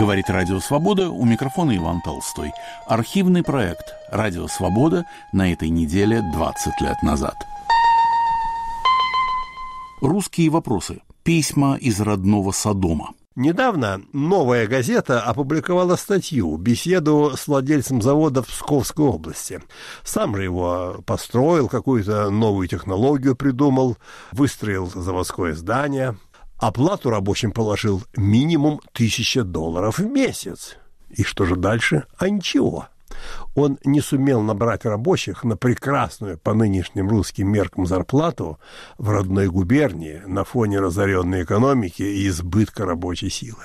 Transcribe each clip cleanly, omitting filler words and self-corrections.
Говорит Радио Свобода, у микрофона Иван Толстой. Архивный проект «Радио Свобода» на этой неделе 20 лет назад. Русские вопросы. Письма из родного Содома. Недавно «Новая газета» опубликовала статью, беседу с владельцем завода в Псковской области. Сам же его построил, какую-то новую технологию придумал, выстроил заводское здание. Оплату рабочим положил минимум $1000 в месяц. И что же дальше? А ничего. Он не сумел набрать рабочих на прекрасную по нынешним русским меркам зарплату в родной губернии на фоне разоренной экономики и избытка рабочей силы.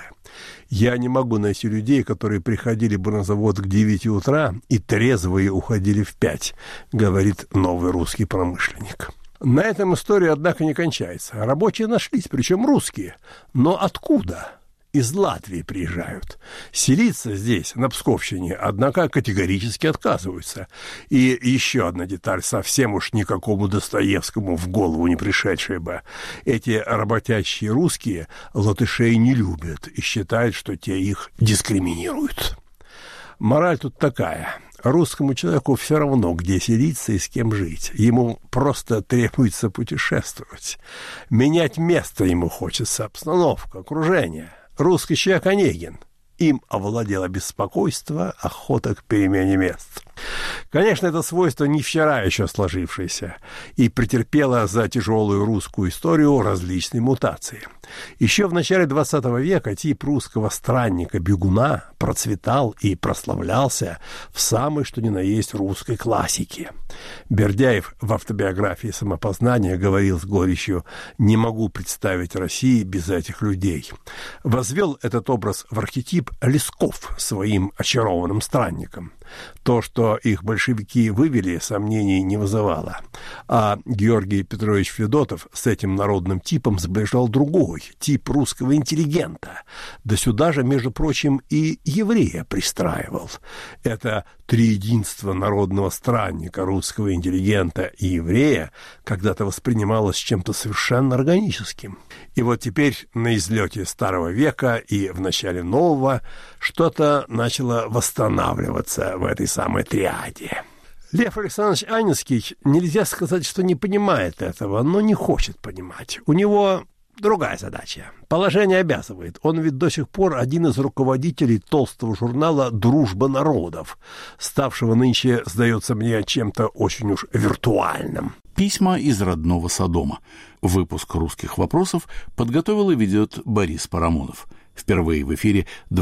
Я не могу найти людей, которые приходили бы на завод к 9 утра и трезвые уходили в 5, говорит новый русский промышленник. На этом история, однако, не кончается. Рабочие нашлись, причем русские. Но откуда? Из Латвии приезжают. Селиться здесь, на Псковщине, однако категорически отказываются. И еще одна деталь, совсем уж никакому Достоевскому в голову не пришедшая бы. Эти работящие русские латышей не любят и считают, что те их дискриминируют. Мораль тут такая. Русскому человеку все равно, где селиться и с кем жить. Ему просто требуется путешествовать. Менять место ему хочется, обстановку, окружение. Русский человек Онегин. Им овладело беспокойство, охота к перемене мест. Конечно, это свойство не вчера еще сложившееся и претерпело за тяжелую русскую историю различные мутации. Еще в начале XX века тип русского странника-бегуна процветал и прославлялся в самой что ни на есть русской классике. Бердяев в автобиографии «Самопознание» говорил с горечью: «Не могу представить России без этих людей». Возвел этот образ в архетип Лесков своим очарованным странником. То, что их большевики вывели, сомнений не вызывало. А Георгий Петрович Федотов с этим народным типом сближал другой, тип русского интеллигента. Да сюда же, между прочим, и еврея пристраивал. Это триединство народного странника, русского интеллигента и еврея когда-то воспринималось чем-то совершенно органическим. И вот теперь на излете старого века и в начале нового что-то начало восстанавливаться в этой самой триаде. Лев Александрович Анинский, нельзя сказать, что не понимает этого, но не хочет понимать. У него другая задача. Положение обязывает. Он ведь до сих пор один из руководителей толстого журнала «Дружба народов», ставшего нынче, сдается мне, чем-то очень уж виртуальным. Письма из родного Содома. Выпуск «Русских вопросов» подготовил и ведет Борис Парамонов. Впервые в эфире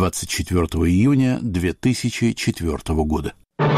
24 июня 2004 года.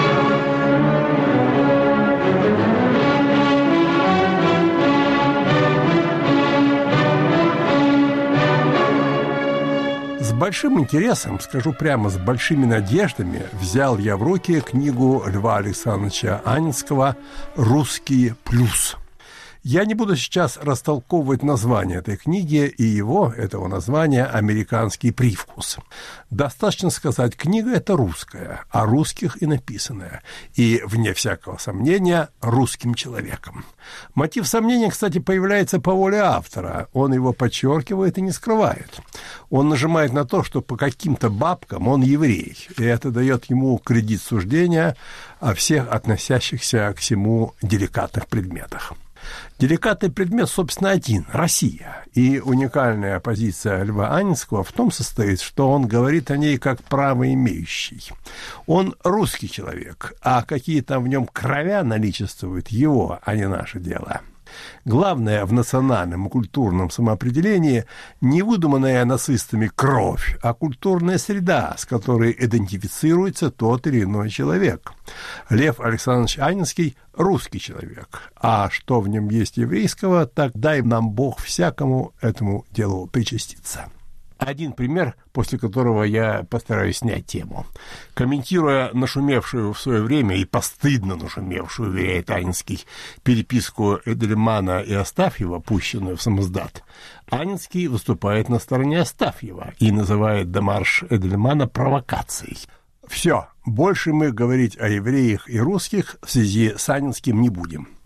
С большим интересом, скажу прямо, с большими надеждами взял я в руки книгу Льва Александровича Анинского «Русские плюс». Я не буду сейчас растолковывать название этой книги и этого названия, американский привкус. Достаточно сказать, книга эта русская, о русских и написанная, и, вне всякого сомнения, русским человеком. Мотив сомнения, кстати, появляется по воле автора, он его подчеркивает и не скрывает. Он нажимает на то, что по каким-то бабкам он еврей, и это дает ему кредит суждения о всех относящихся к всему деликатных предметах. Деликатный предмет, собственно, один – Россия. И уникальная позиция Льва Анинского в том состоит, что он говорит о ней как правоимеющий. Он русский человек, а какие там в нем кровя наличествуют – его, а не наше дело. Главное в национальном и культурном самоопределении не выдуманная нацистами кровь, а культурная среда, с которой идентифицируется тот или иной человек. Лев Александрович Анинский – русский человек, а что в нем есть еврейского, так дай нам Бог всякому этому делу причаститься. Один пример, после которого я постараюсь снять тему. Комментируя нашумевшую в свое время и постыдно нашумевшую, уверяет Анинский, переписку Эдельмана и Астафьева, пущенную в самоздат, Анинский выступает на стороне Астафьева и называет демарш Эдельмана провокацией. Все, больше мы говорить о евреях и русских в связи с Анинским не будем.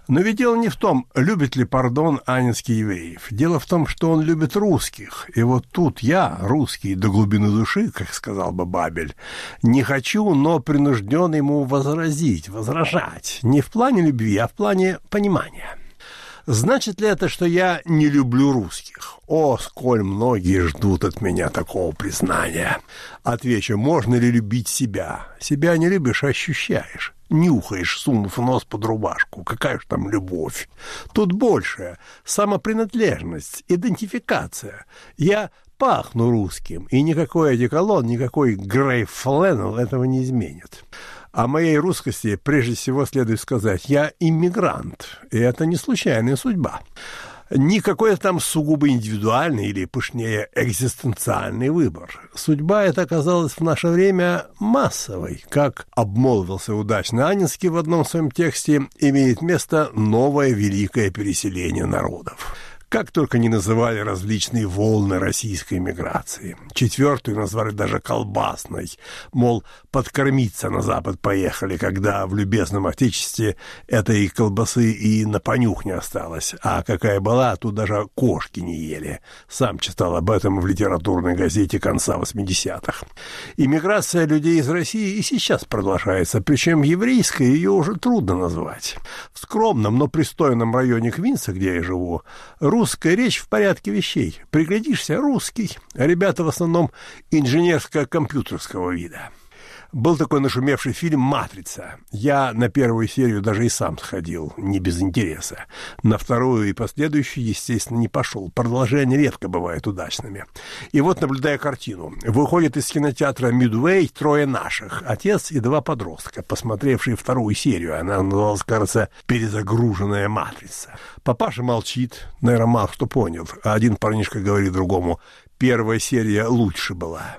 Но ведь дело не в том, любит ли, Анинский евреев. Дело в том, что он любит русских. И вот тут я, русский, до глубины души, как сказал бы Бабель, не хочу, но принужден ему возражать. Не в плане любви, а в плане понимания. Значит ли это, что я не люблю русских? О, сколь многие ждут от меня такого признания. Отвечу, можно ли любить себя? Себя не любишь, а ощущаешь. Нюхаешь, сунув нос под рубашку. Какая же там любовь? Тут больше. Самопринадлежность, идентификация. Я пахну русским, и никакой одеколон, никакой Грей Фленнелл этого не изменит. О моей русскости прежде всего следует сказать, я иммигрант, и это не случайная судьба. Не какой-то там сугубо индивидуальный или, пышнее, экзистенциальный выбор. Судьба эта оказалась в наше время массовой. Как обмолвился удачно Анинский в одном своем тексте, имеет место новое великое переселение народов. Как только не называли различные волны российской миграции. Четвертую назвали даже колбасной. Мол, подкормиться на Запад поехали, когда в любезном отечестве этой колбасы и на понюх не осталось. А какая была, тут даже кошки не ели. Сам читал об этом в литературной газете конца 80-х. Иммиграция людей из России и сейчас продолжается, причем еврейской ее уже трудно назвать. В скромном, но пристойном районе Квинса, где я живу, русская речь в порядке вещей. Приглядишься — русский, а ребята в основном инженерско-компьютерского вида. Был такой нашумевший фильм «Матрица». Я на первую серию даже и сам сходил, не без интереса. На вторую и последующую, естественно, не пошел. Продолжения редко бывают удачными. И вот, наблюдая картину, выходит из кинотеатра «Мидуэй» трое наших. Отец и два подростка, посмотревшие вторую серию. Она называлась, кажется, «Перезагруженная матрица». Папаша молчит, наверное, мало что понял. А один парнишка говорит другому: «Первая серия лучше была».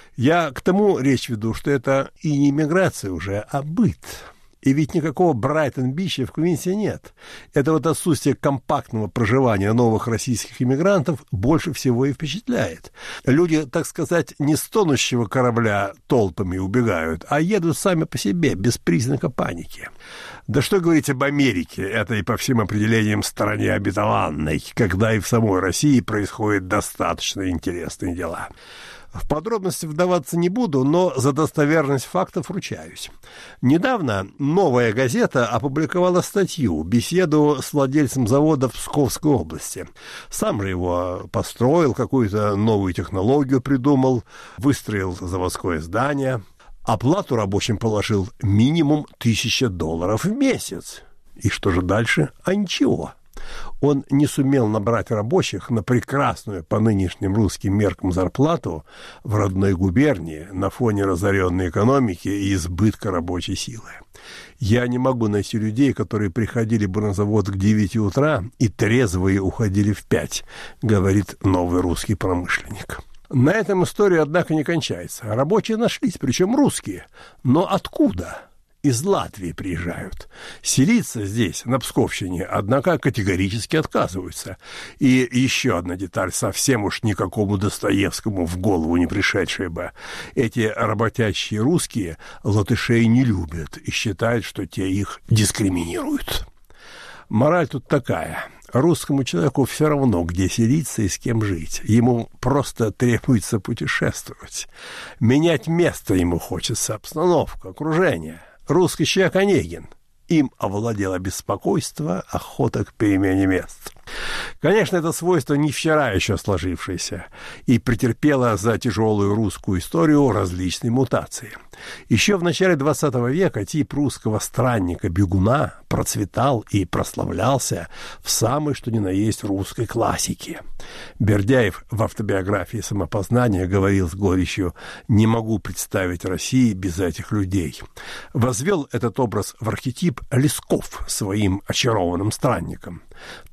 Я к тому речь веду, что это и не миграция уже, а быт. И ведь никакого Брайтон-Бича в Квинсе нет. Это вот отсутствие компактного проживания новых российских иммигрантов больше всего и впечатляет. Люди, так сказать, не с тонущего корабля толпами убегают, а едут сами по себе, без признака паники. Да что говорить об Америке, этой по всем определениям стране обетованной, когда и в самой России происходят достаточно интересные дела. В подробности вдаваться не буду, но за достоверность фактов ручаюсь. Недавно «Новая газета» опубликовала статью, беседу с владельцем завода в Псковской области. Сам же его построил, какую-то новую технологию придумал, выстроил заводское здание. Оплату рабочим положил минимум $1000 в месяц. И что же дальше? А ничего. Он не сумел набрать рабочих на прекрасную по нынешним русским меркам зарплату в родной губернии на фоне разоренной экономики и избытка рабочей силы. Я не могу найти людей, которые приходили бы на завод к 9 утра и трезвые уходили в 5, говорит новый русский промышленник. На этом история, однако, не кончается. Рабочие нашлись, причем русские. Но откуда? Из Латвии приезжают. Селиться здесь, на Псковщине, однако категорически отказываются. И еще одна деталь, совсем уж никакому Достоевскому в голову не пришедшая бы. Эти работящие русские латышей не любят и считают, что те их дискриминируют. Мораль тут такая. Русскому человеку все равно, где селиться и с кем жить. Ему просто требуется путешествовать. Менять место ему хочется, обстановку, окружение. Русский человек Онегин. Им овладело беспокойство, охота к перемене мест. Конечно, это свойство не вчера еще сложившееся и претерпело за тяжелую русскую историю различные мутации. Еще в начале XX века тип русского странника-бегуна процветал и прославлялся в самой что ни на есть русской классике. Бердяев в автобиографии «Самопознание» говорил с горечью: «Не могу представить России без этих людей». Возвел этот образ в архетип Лесков своим очарованным странником. То, что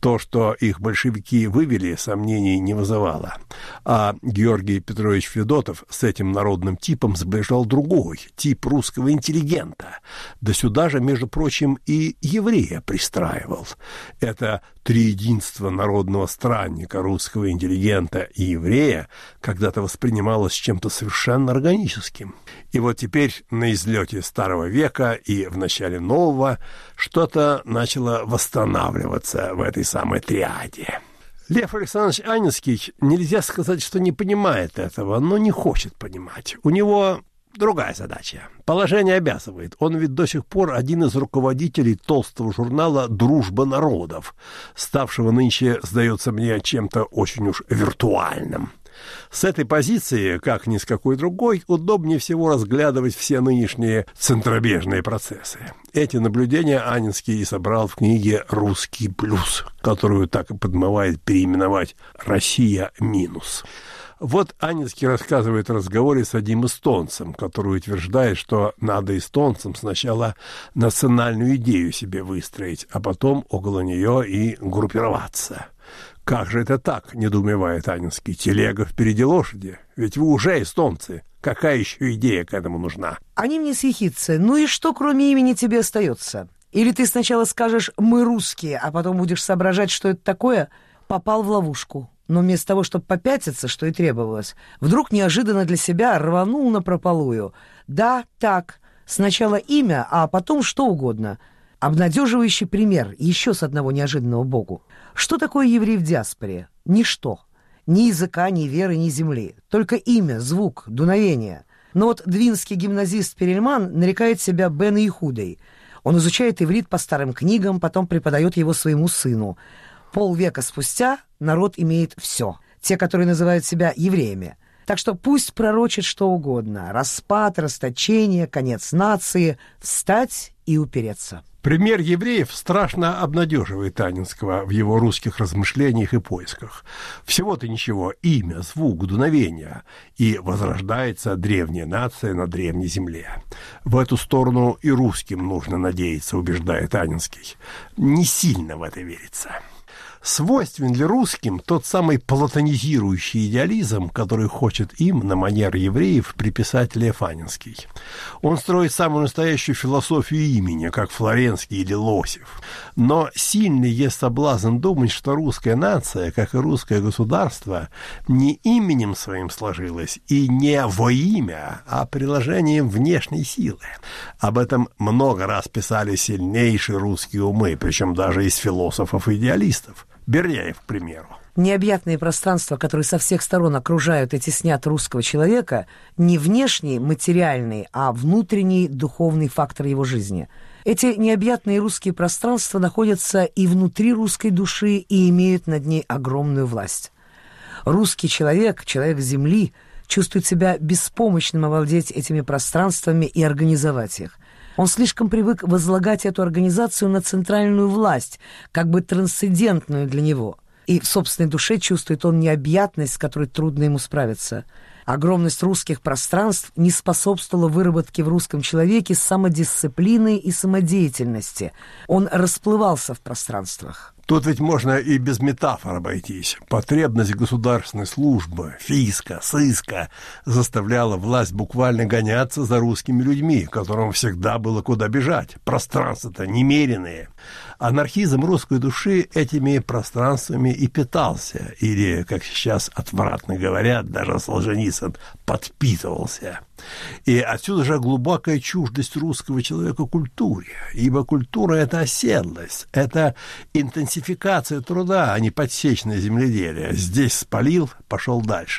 что их большевики вывели, сомнений не вызывало. А Георгий Петрович Федотов с этим народным типом сближал другой, тип русского интеллигента. Да сюда же, между прочим, и еврея пристраивал. Это триединство народного странника, русского интеллигента и еврея когда-то воспринималось чем-то совершенно органическим. И вот теперь на излете старого века и в начале нового что-то начало восстанавливаться в этой самой триаде. Лев Александрович Анинский, нельзя сказать, что не понимает этого, но не хочет понимать. У него другая задача. Положение обязывает. Он ведь до сих пор один из руководителей толстого журнала «Дружба народов», ставшего нынче, сдается мне, чем-то очень уж виртуальным. С этой позиции, как ни с какой другой, удобнее всего разглядывать все нынешние центробежные процессы. Эти наблюдения Анинский и собрал в книге «Русский плюс», которую так и подмывает переименовать «Россия минус». Вот Анинский рассказывает о разговоре с одним эстонцем, который утверждает, что надо эстонцам сначала национальную идею себе выстроить, а потом около нее и группироваться. «Как же это так?» – недоумевает Анинский. «Телега впереди лошади. Ведь вы уже эстонцы. Какая еще идея к этому нужна?» Они мне съехидцы. Ну и что, кроме имени, тебе остается? Или ты сначала скажешь «мы русские», а потом будешь соображать, что это такое? Попал в ловушку. Но вместо того, чтобы попятиться, что и требовалось, вдруг неожиданно для себя рванул напропалую. Да, так, сначала имя, а потом что угодно. Обнадеживающий пример еще с одного неожиданного боку. Что такое еврей в диаспоре? Ничто. Ни языка, ни веры, ни земли. Только имя, звук, дуновение. Но вот двинский гимназист Перельман нарекает себя Бен Ихудой. Он изучает иврит по старым книгам, потом преподает его своему сыну. Полвека спустя народ имеет все. Те, которые называют себя евреями. Так что пусть пророчит что угодно. Распад, расточение, конец нации. Встать и упереться. Пример евреев страшно обнадеживает Анинского в его русских размышлениях и поисках. Всего-то ничего, имя, звук, дуновение, и возрождается древняя нация на древней земле. В эту сторону и русским нужно надеяться, убеждает Анинский. Не сильно в это верится. Свойственен ли русским тот самый платонизирующий идеализм, который хочет им на манер евреев приписать Лев Анинский? Он строит самую настоящую философию имени, как Флоренский или Лосев. Но сильный есть соблазн думать, что русская нация, как и русское государство, не именем своим сложилась и не во имя, а приложением внешней силы. Об этом много раз писали сильнейшие русские умы, причем даже из философов-идеалистов. Бердяев, к примеру. Необъятные пространства, которые со всех сторон окружают и теснят русского человека, не внешний, материальный, а внутренний, духовный фактор его жизни. Эти необъятные русские пространства находятся и внутри русской души и имеют над ней огромную власть. Русский человек, человек земли, чувствует себя беспомощным овладеть этими пространствами и организовать их. Он слишком привык возлагать эту организацию на центральную власть, как бы трансцендентную для него. И в собственной душе чувствует он необъятность, с которой трудно ему справиться. Огромность русских пространств не способствовала выработке в русском человеке самодисциплины и самодеятельности. Он расплывался в пространствах. Тут ведь можно и без метафор обойтись. Потребность государственной службы, фиска, сыска заставляла власть буквально гоняться за русскими людьми, которым всегда было куда бежать. Пространства-то немеренные. Анархизм русской души этими пространствами и питался. Или, как сейчас отвратно говорят, даже Солженицын подпитывался. И отсюда же глубокая чуждость русского человека культуре, ибо культура – это оседлость, это интенсификация труда, а не подсечное земледелие. Здесь спалил, пошел дальше.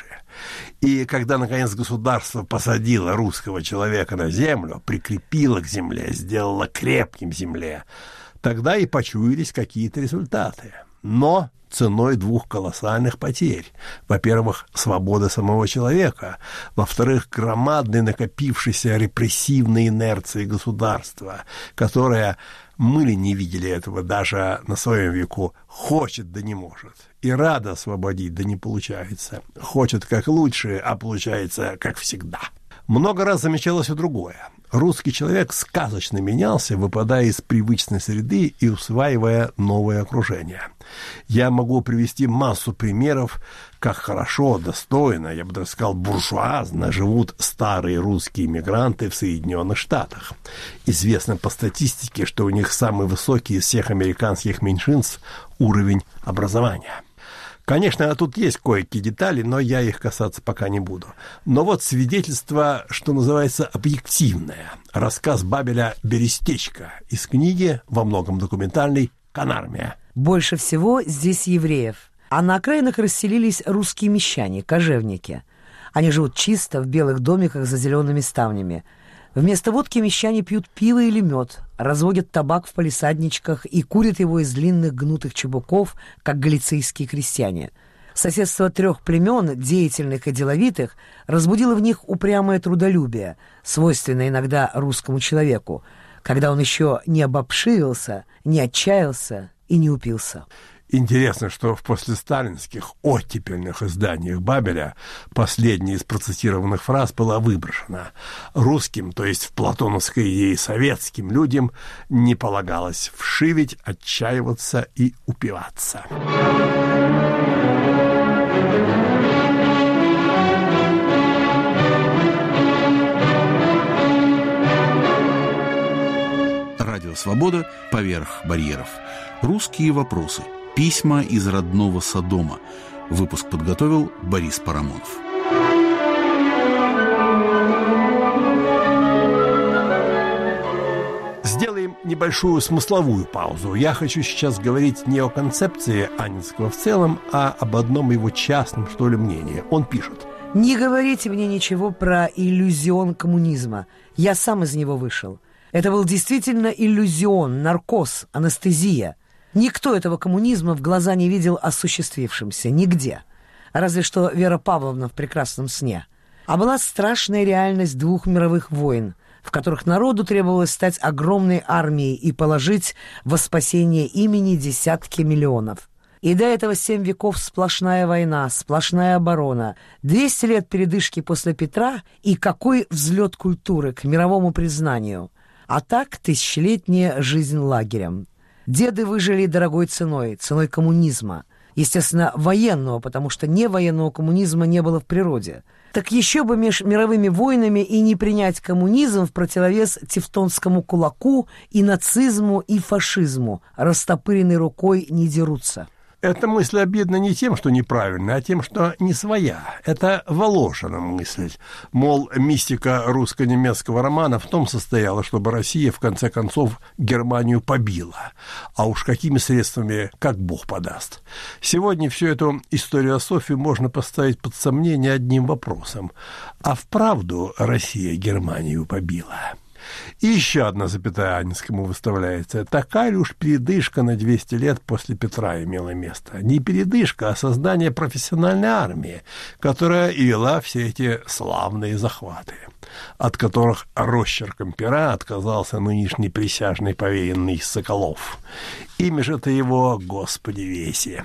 И когда, наконец, государство посадило русского человека на землю, прикрепило к земле, сделало крепким земле, тогда и почуялись какие-то результаты. Но ценой двух колоссальных потерь. Во-первых, свобода самого человека. Во-вторых, громадной накопившейся репрессивной инерции государства, которая, мы ли не видели этого даже на своем веку, хочет да не может. И рада освободить, да не получается. Хочет как лучше, а получается как всегда. Много раз замечалось и другое. Русский человек сказочно менялся, выпадая из привычной среды и усваивая новое окружение. Я могу привести массу примеров, как хорошо, достойно, я бы даже сказал, буржуазно живут старые русские мигранты в Соединенных Штатах. Известно по статистике, что у них самый высокий из всех американских меньшинств уровень образования. Конечно, тут есть кое-какие детали, но я их касаться пока не буду. Но вот свидетельство, что называется, объективное. Рассказ Бабеля «Берестечко» из книги, во многом документальной, «Канармия». Больше всего здесь евреев. А на окраинах расселились русские мещане, кожевники. Они живут чисто в белых домиках за зелеными ставнями. Вместо водки мещане пьют пиво или мед, разводят табак в палисадничках и курят его из длинных гнутых чубуков, как галицийские крестьяне. Соседство трех племен, деятельных и деловитых, разбудило в них упрямое трудолюбие, свойственное иногда русскому человеку, когда он еще не обобшивился, не отчаялся и не упился. Интересно, что в послесталинских оттепельных изданиях Бабеля последняя из процитированных фраз была выброшена. Русским, то есть в платоновской идее советским людям, не полагалось вшивить, отчаиваться и упиваться. Радио «Свобода» поверх барьеров. Русские вопросы. Письма из родного Содома. Выпуск подготовил Борис Парамонов. Сделаем небольшую смысловую паузу. Я хочу сейчас говорить не о концепции Анинского в целом, а об одном его частном, что ли, мнении. Он пишет: «Не говорите мне ничего про иллюзион коммунизма. Я сам из него вышел. Это был действительно иллюзион, наркоз, анестезия. Никто этого коммунизма в глаза не видел осуществившимся, нигде. Разве что Вера Павловна в «Прекрасном сне». А была страшная реальность двух мировых войн, в которых народу требовалось стать огромной армией и положить во спасение имени десятки миллионов. И до этого 7 веков сплошная война, сплошная оборона, 200 лет передышки после Петра, и какой взлет культуры к мировому признанию. А так тысячелетняя жизнь лагерем. Деды выжили дорогой ценой, ценой коммунизма. Естественно, военного, потому что невоенного коммунизма не было в природе. Так еще бы меж мировыми войнами и не принять коммунизм в противовес тевтонскому кулаку и нацизму и фашизму. Растопыренной рукой не дерутся». Эта мысль обидна не тем, что неправильная, а тем, что не своя. Это Волошина мысль. Мол, мистика русско-немецкого романа в том состояла, чтобы Россия, в конце концов, Германию побила. А уж какими средствами, как Бог подаст. Сегодня всю эту историософию можно поставить под сомнение одним вопросом. А вправду Россия Германию побила? И еще одна запятая Анинскому выставляется. Такая ли уж передышка на 200 лет после Петра имела место? Не передышка, а создание профессиональной армии, которая и вела все эти славные захваты, от которых росчерком пера отказался нынешний присяжный повеянный Соколов. Имя же-то его, Господи веси.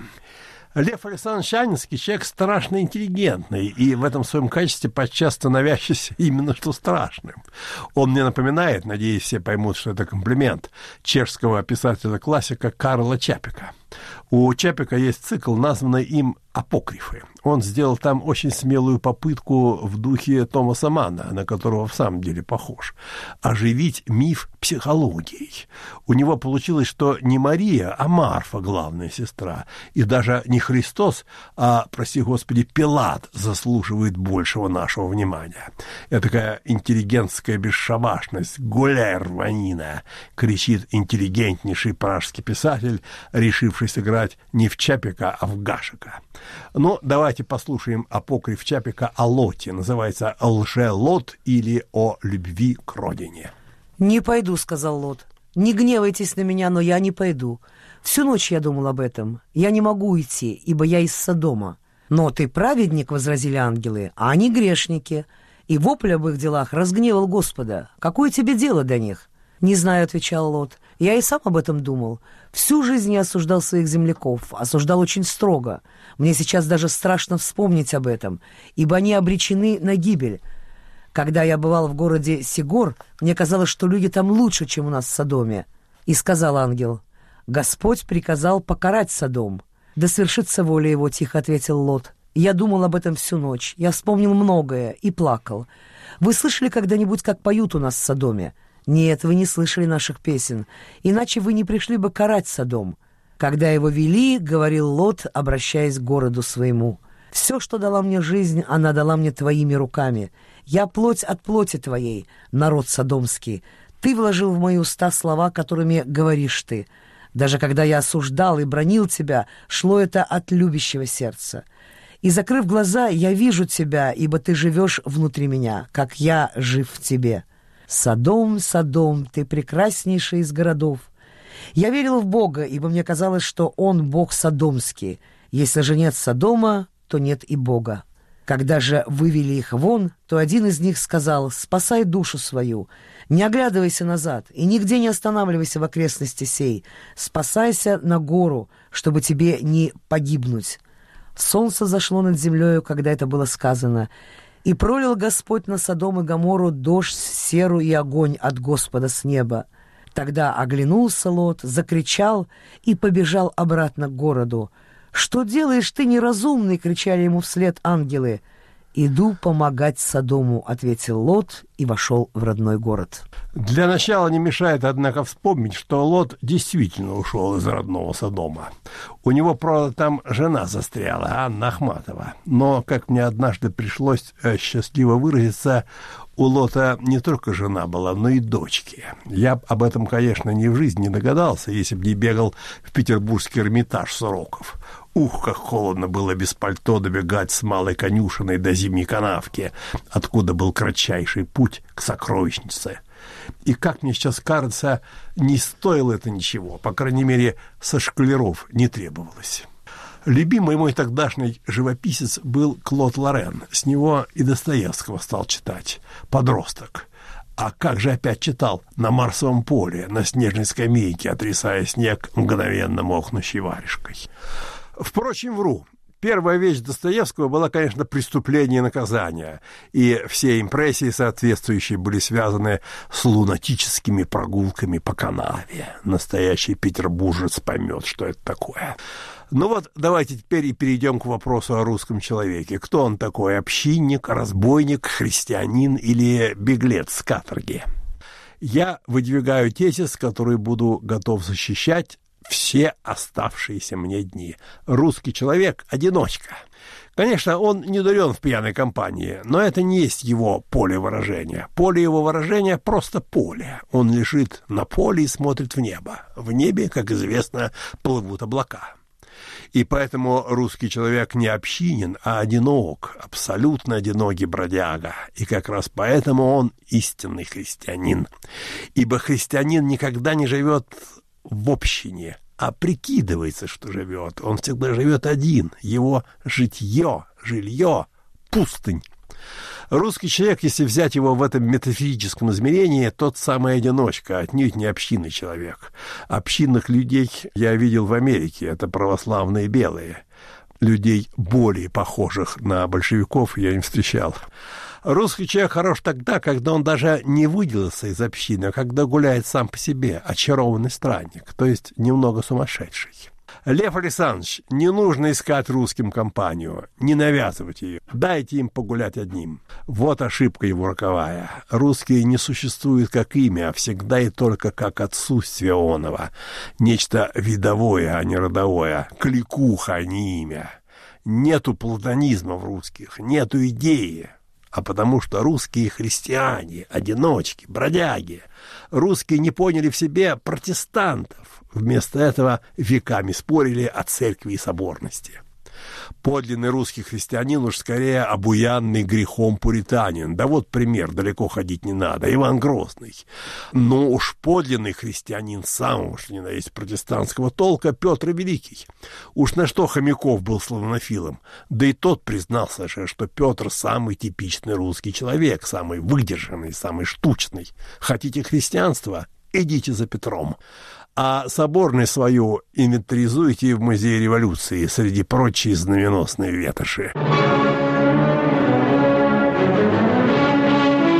Лев Александрович Анинский человек страшно интеллигентный, и в этом своем качестве подчас становящийся именно что страшным. Он мне напоминает, надеюсь, все поймут, что это комплимент, чешского писателя-классика Карла Чапека. У Чапека есть цикл, названный им «Апокрифы». Он сделал там очень смелую попытку в духе Томаса Манна, на которого в самом деле похож, оживить миф психологией. У него получилось, что не Мария, а Марфа главная сестра, и даже не Христос, а, прости Господи, Пилат заслуживает большего нашего внимания. Это такая интеллигентская бесшабашность, гуляй рванина, кричит интеллигентнейший пражский писатель, решивший сыграть не в Чапека, а в Гашека. Но давайте послушаем апокриф Чапека о Лоте. Называется «Лже-Лот» или «О любви к родине». «Не пойду», — сказал Лот. «Не гневайтесь на меня, но я не пойду. Всю ночь я думал об этом. Я не могу уйти, ибо я из Содома. Но ты праведник, — возразили ангелы, — а они грешники. И вопль об их делах разгневал Господа. Какое тебе дело до них?» «Не знаю», — отвечал Лот. «Я и сам об этом думал. Всю жизнь я осуждал своих земляков, осуждал очень строго. Мне сейчас даже страшно вспомнить об этом, ибо они обречены на гибель. Когда я бывал в городе Сигор, мне казалось, что люди там лучше, чем у нас в Содоме. И сказал ангел: Господь приказал покарать Содом. Да свершится воля его, тихо ответил Лот. Я думал об этом всю ночь. Я вспомнил многое и плакал. Вы слышали когда-нибудь, как поют у нас в Содоме? Нет, вы не слышали наших песен, иначе вы не пришли бы карать Содом. Когда его вели, говорил Лот, обращаясь к городу своему: все, что дала мне жизнь, она дала мне твоими руками. Я плоть от плоти твоей, народ содомский. Ты вложил в мои уста слова, которыми говоришь ты. Даже когда я осуждал и бранил тебя, шло это от любящего сердца. И, закрыв глаза, я вижу тебя, ибо ты живешь внутри меня, как я жив в тебе. Содом, Содом, ты прекраснейший из городов. Я верил в Бога, ибо мне казалось, что Он Бог содомский. Если же нет Содома, то нет и Бога. Когда же вывели их вон, то один из них сказал: «Спасай душу свою, не оглядывайся назад и нигде не останавливайся в окрестности сей. Спасайся на гору, чтобы тебе не погибнуть». Солнце зашло над землею, когда это было сказано, и пролил Господь на Содом и Гоморру дождь, серу и огонь от Господа с неба. Тогда оглянулся Лот, закричал и побежал обратно к городу. «Что делаешь ты, неразумный?» — кричали ему вслед ангелы. «Иду помогать Содому», — ответил Лот и вошел в родной город. Для начала не мешает, однако, вспомнить, что Лот действительно ушел из родного Содома. У него, правда, там жена застряла, Анна Ахматова. Но, как мне однажды пришлось счастливо выразиться, у Лота не только жена была, но и дочки. Я об этом, конечно, ни в жизни не догадался, если бы не бегал в петербургский Эрмитаж с уроков. Ух, как холодно было без пальто добегать с малой конюшиной до зимней канавки, откуда был кратчайший путь к сокровищнице. И, как мне сейчас кажется, не стоило это ничего, по крайней мере, со школяров не требовалось. Любимый мой тогдашний живописец был Клод Лорен. С него и Достоевского стал читать. Подросток. А как же опять читал? На Марсовом поле, на снежной скамейке, отрясая снег мгновенно мокнущей варежкой. Впрочем, вру. Первая вещь Достоевского была, конечно, «Преступление и наказание», и все импрессии соответствующие были связаны с лунатическими прогулками по канаве. Настоящий петербуржец поймет, что это такое. Ну вот, давайте теперь и перейдем к вопросу о русском человеке. Кто он такой? Общинник, разбойник, христианин или беглец с каторги? Я выдвигаю тезис, который буду готов защищать все оставшиеся мне дни. Русский человек — одиночка. Конечно, он не дурен в пьяной компании, но это не есть его поле выражения. Поле его выражения — просто поле. Он лежит на поле и смотрит в небо. В небе, как известно, плывут облака. И поэтому русский человек не общинен, а одинок, абсолютно одинокий бродяга. И как раз поэтому он истинный христианин. Ибо христианин никогда не живет в общине, а прикидывается, что живет. Он всегда живет один. Его житье, жилье — пустынь. Русский человек, если взять его в этом метафизическом измерении, тот самый одиночка, отнюдь не общинный человек. Общинных людей я видел в Америке, это православные белые. Людей, более похожих на большевиков, я не встречал. Русский человек хорош тогда, когда он даже не выделился из общины, а когда гуляет сам по себе, очарованный странник, то есть немного сумасшедший. Лев Александрович, не нужно искать русским компанию, не навязывать ее, дайте им погулять одним. Вот ошибка его роковая. Русские не существуют как имя, а всегда и только как отсутствие оного. Нечто видовое, а не родовое, кликуха, а не имя. Нету платонизма в русских, нету идеи. А потому что русские христиане, одиночки, бродяги. Русские не поняли в себе протестантов. Вместо этого веками спорили о церкви и соборности. Подлинный русский христианин уж скорее обуянный грехом пуританин. Да вот пример, далеко ходить не надо. Иван Грозный. Но уж подлинный христианин самого, что ни на есть протестантского толка, Петр Великий. Уж на что Хомяков был славянофилом. Да и тот признался же, что Петр самый типичный русский человек, самый выдержанный, самый штучный. Хотите христианства? Идите за Петром. А соборную свою инвентаризуйте в Музее революции среди прочей знаменосной ветоши.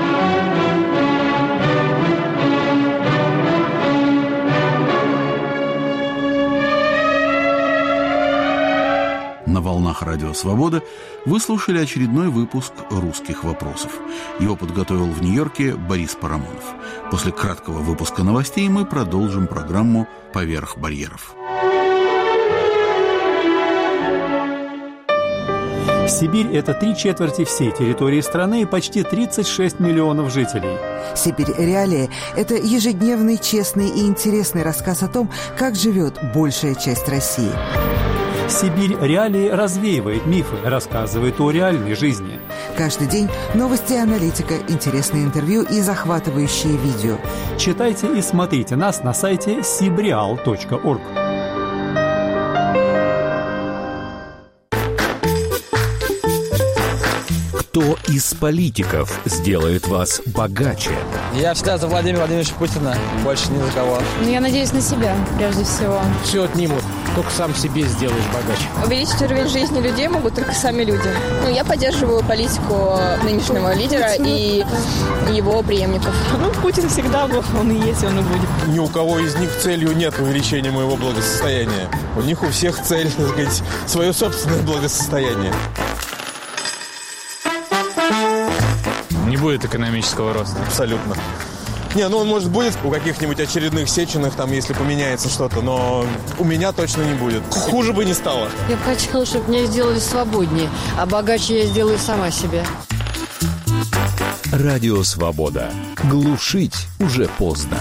волнах Радио Свобода вы слушали очередной выпуск «Русских вопросов». Его подготовил в Нью-Йорке Борис Парамонов. После краткого выпуска новостей мы продолжим программу «Поверх барьеров». Сибирь – это 3/4 всей территории страны и почти 36 миллионов жителей. «Сибирь. Реалии» – это ежедневный, честный и интересный рассказ о том, как живет большая часть России. «Сибирь. Реалии» развеивает мифы, рассказывает о реальной жизни. Каждый день новости и аналитика, интересные интервью и захватывающие видео. Читайте и смотрите нас на сайте sibreal.org. Кто из политиков сделает вас богаче? Я всегда за Владимира Владимировича Путина, больше ни за кого. Я надеюсь на себя, прежде всего. Все отнимут, только сам себе сделаешь богаче. Увеличить уровень жизни людей могут только сами люди. Я поддерживаю политику нынешнего лидера и его преемников. Путин всегда был, он и есть, он и будет. Ни у кого из них целью нет увеличения моего благосостояния. У них у всех цель, так сказать, свое собственное благосостояние. Не будет экономического роста. Абсолютно. Он, может, будет у каких-нибудь очередных Сеченых, там, если поменяется что-то, но у меня точно не будет. Хуже бы не стало. Я бы хотела, чтобы меня сделали свободнее, а богаче я сделаю сама себя. Радио Свобода. Глушить уже поздно.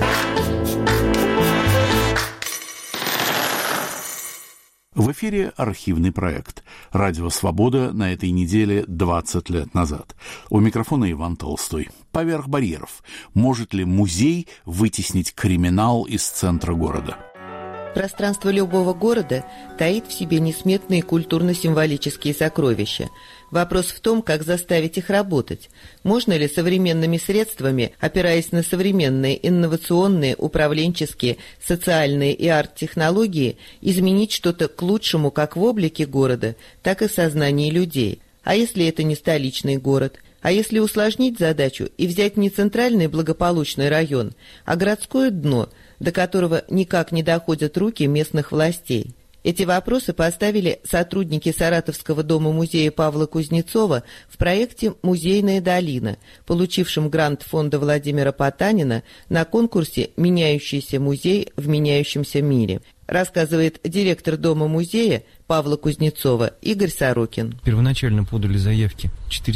В эфире архивный проект «Радио Свобода» на этой неделе 20 лет назад. У микрофона Иван Толстой. Поверх барьеров. Может ли музей вытеснить криминал из центра города? Пространство любого города таит в себе несметные культурно-символические сокровища. Вопрос в том, как заставить их работать. Можно ли современными средствами, опираясь на современные инновационные, управленческие, социальные и арт-технологии, изменить что-то к лучшему как в облике города, так и в сознании людей? А если это не столичный город? А если усложнить задачу и взять не центральный благополучный район, а городское дно, до которого никак не доходят руки местных властей? Эти вопросы поставили сотрудники Саратовского дома-музея Павла Кузнецова в проекте «Музейная долина», получившем грант фонда Владимира Потанина на конкурсе «Меняющийся музей в меняющемся мире», рассказывает директор дома-музея Павла Кузнецова Игорь Сорокин. Первоначально подали заявки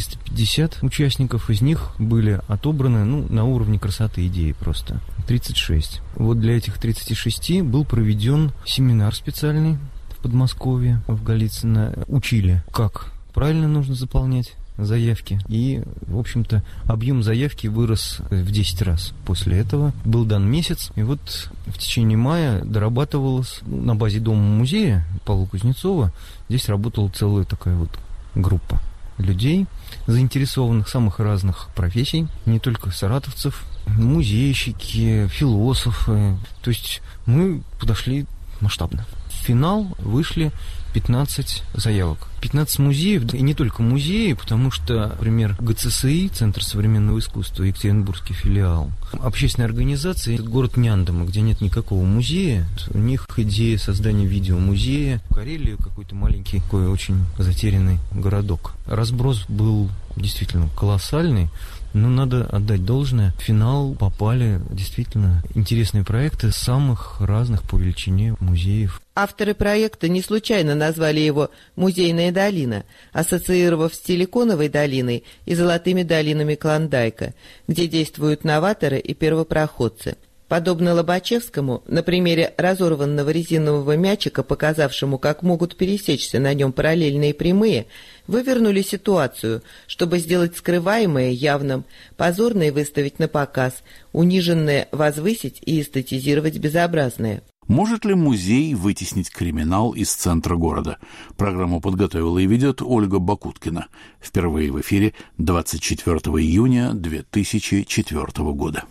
450 участников, из них были отобраны на уровне красоты идеи просто 36. Вот для этих 36 был проведен семинар специальный в Подмосковье, в Голицыно. Учили, как правильно нужно заполнять заявки. И, в общем-то, объем заявки вырос в 10 раз. После этого был дан месяц, и вот в течение мая дорабатывалось на базе дома-музея Павла Кузнецова. Здесь работала целая такая вот группа людей, заинтересованных самых разных профессий, не только саратовцев, музейщики, философы. То есть мы подошли масштабно. В финал вышли 15 заявок. 15 музеев, и не только музеи, потому что, например, ГЦСИ, Центр современного искусства, Екатеринбургский филиал, общественная организация, это город Няндома, где нет никакого музея. У них идея создания видеомузея. В Карелии какой-то маленький, такой очень затерянный городок. Разброс был действительно колоссальный. Но надо отдать должное. В финал попали действительно интересные проекты самых разных по величине музеев. Авторы проекта не случайно назвали его «Музейная долина», ассоциировав с Силиконовой долиной и золотыми долинами Клондайка, где действуют новаторы и первопроходцы. Подобно Лобачевскому, на примере разорванного резинового мячика, показавшему, как могут пересечься на нем параллельные прямые, вывернули ситуацию, чтобы сделать скрываемое явным, позорное выставить на показ, униженное возвысить и эстетизировать безобразное. Может ли музей вытеснить криминал из центра города? Программу подготовила и ведет Ольга Бакуткина. Впервые в эфире 24 июня 2004 года.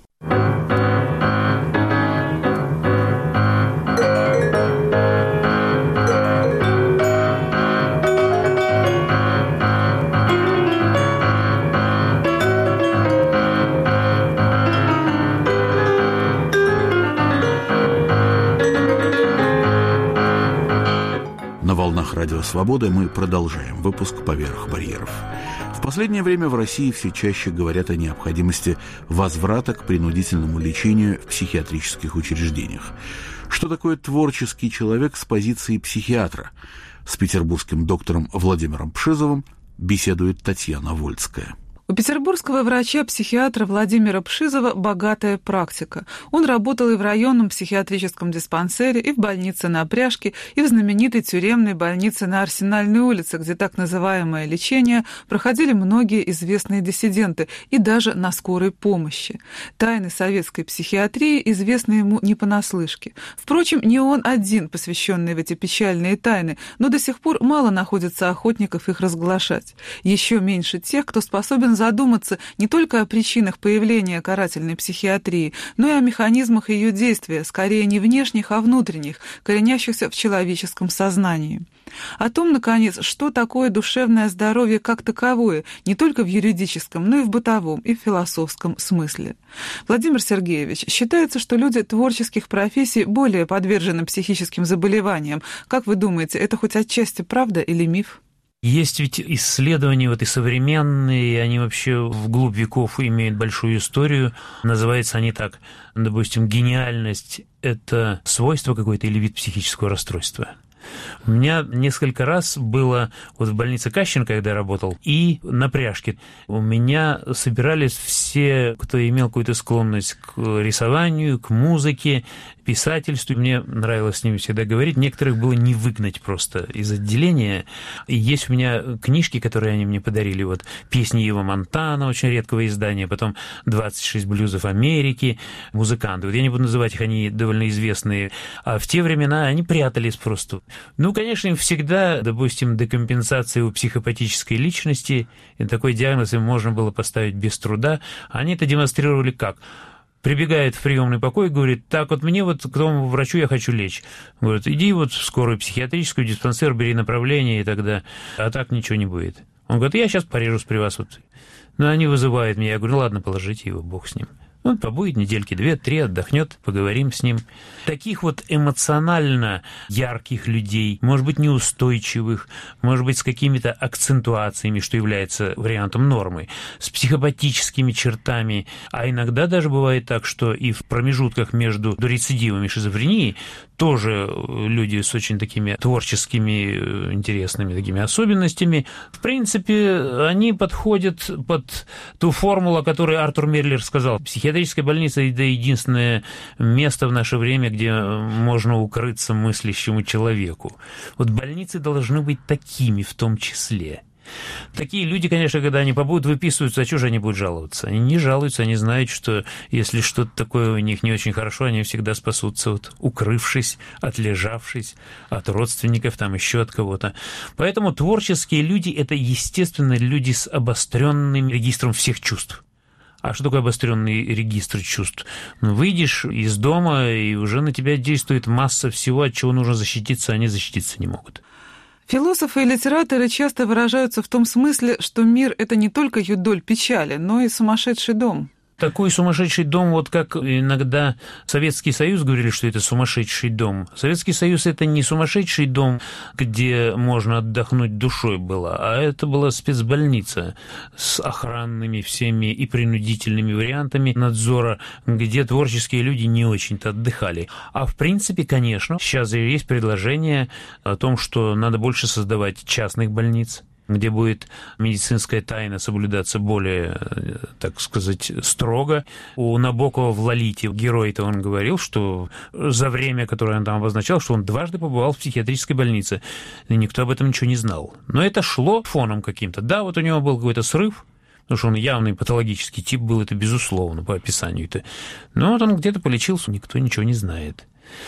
«Радио Свобода». Мы продолжаем выпуск «Поверх барьеров». В последнее время в России все чаще говорят о необходимости возврата к принудительному лечению в психиатрических учреждениях. Что такое творческий человек с позиции психиатра? С петербургским доктором Владимиром Пшизовым беседует Татьяна Вольская. У петербургского врача-психиатра Владимира Пшизова богатая практика. Он работал и в районном психиатрическом диспансере, и в больнице на Пряжке, и в знаменитой тюремной больнице на Арсенальной улице, где так называемое лечение проходили многие известные диссиденты, и даже на скорой помощи. Тайны советской психиатрии известны ему не понаслышке. Впрочем, не он один, посвященный в эти печальные тайны, но до сих пор мало находится охотников их разглашать. Еще меньше тех, кто способен задуматься не только о причинах появления карательной психиатрии, но и о механизмах ее действия, скорее не внешних, а внутренних, коренящихся в человеческом сознании. О том, наконец, что такое душевное здоровье как таковое, не только в юридическом, но и в бытовом, и в философском смысле. Владимир Сергеевич, считается, что люди творческих профессий более подвержены психическим заболеваниям. Как вы думаете, это хоть отчасти правда или миф? Есть ведь исследования и современные, они вообще вглубь веков имеют большую историю. Называются они так, допустим, гениальность – это свойство какое-то или вид психического расстройства. У меня несколько раз было в больнице Кащенко, когда я работал, и на Пряжке. У меня собирались все, кто имел какую-то склонность к рисованию, к музыке, писательству. Мне нравилось с ними всегда говорить. Некоторых было не выгнать просто из отделения. И есть у меня книжки, которые они мне подарили. «Песни Ива Монтана», очень редкого издания, потом «26 блюзов Америки», музыканты. Я не буду называть их, они довольно известные. А в те времена они прятались просто. Конечно, им всегда, допустим, декомпенсация у психопатической личности, и такой диагноз им можно было поставить без труда. Они это демонстрировали как? Прибегает в приемный покой и говорит: так, мне к тому врачу я хочу лечь. Говорит: иди в скорую психиатрическую, диспансер, бери направление, и тогда, а так ничего не будет. Он говорит: я сейчас порежусь при вас. Они вызывают меня, я говорю: ладно, положите его, бог с ним. Он побудет недельки 2-3, отдохнет, поговорим с ним. Таких эмоционально ярких людей, может быть, неустойчивых, может быть, с какими-то акцентуациями, что является вариантом нормы, с психопатическими чертами, а иногда даже бывает так, что и в промежутках между рецидивами шизофрении тоже люди с очень такими творческими, интересными такими особенностями. В принципе, они подходят под ту формулу, о которой Артур Мерлер сказал. Психиатрическая больница – это единственное место в наше время, где можно укрыться мыслящему человеку. Больницы должны быть такими в том числе. Такие люди, конечно, когда они побудут выписываются, а что же они будут жаловаться? Они не жалуются, они знают, что если что-то такое у них не очень хорошо, они всегда спасутся, укрывшись, отлежавшись от родственников, еще от кого-то. Поэтому творческие люди – это, естественно, люди с обостренным регистром всех чувств. А что такое обостренный регистр чувств? Выйдешь из дома, и уже на тебя действует масса всего, от чего нужно защититься, а они защититься не могут. Философы и литераторы часто выражаются в том смысле, что мир – это не только юдоль печали, но и сумасшедший дом. Такой сумасшедший дом, как иногда Советский Союз говорили, что это сумасшедший дом. Советский Союз – это не сумасшедший дом, где можно отдохнуть душой было, а это была спецбольница с охранными всеми и принудительными вариантами надзора, где творческие люди не очень-то отдыхали. А в принципе, конечно, сейчас есть предложение о том, что надо больше создавать частных больниц, где будет медицинская тайна соблюдаться более, так сказать, строго. У Набокова в «Лолите» герой-то он говорил, что за время, которое он там обозначал, что он дважды побывал в психиатрической больнице, и никто об этом ничего не знал. Но это шло фоном каким-то. Да, у него был какой-то срыв, потому что он явный патологический тип был, это безусловно, по описанию-то. Но он где-то полечился, никто ничего не знает.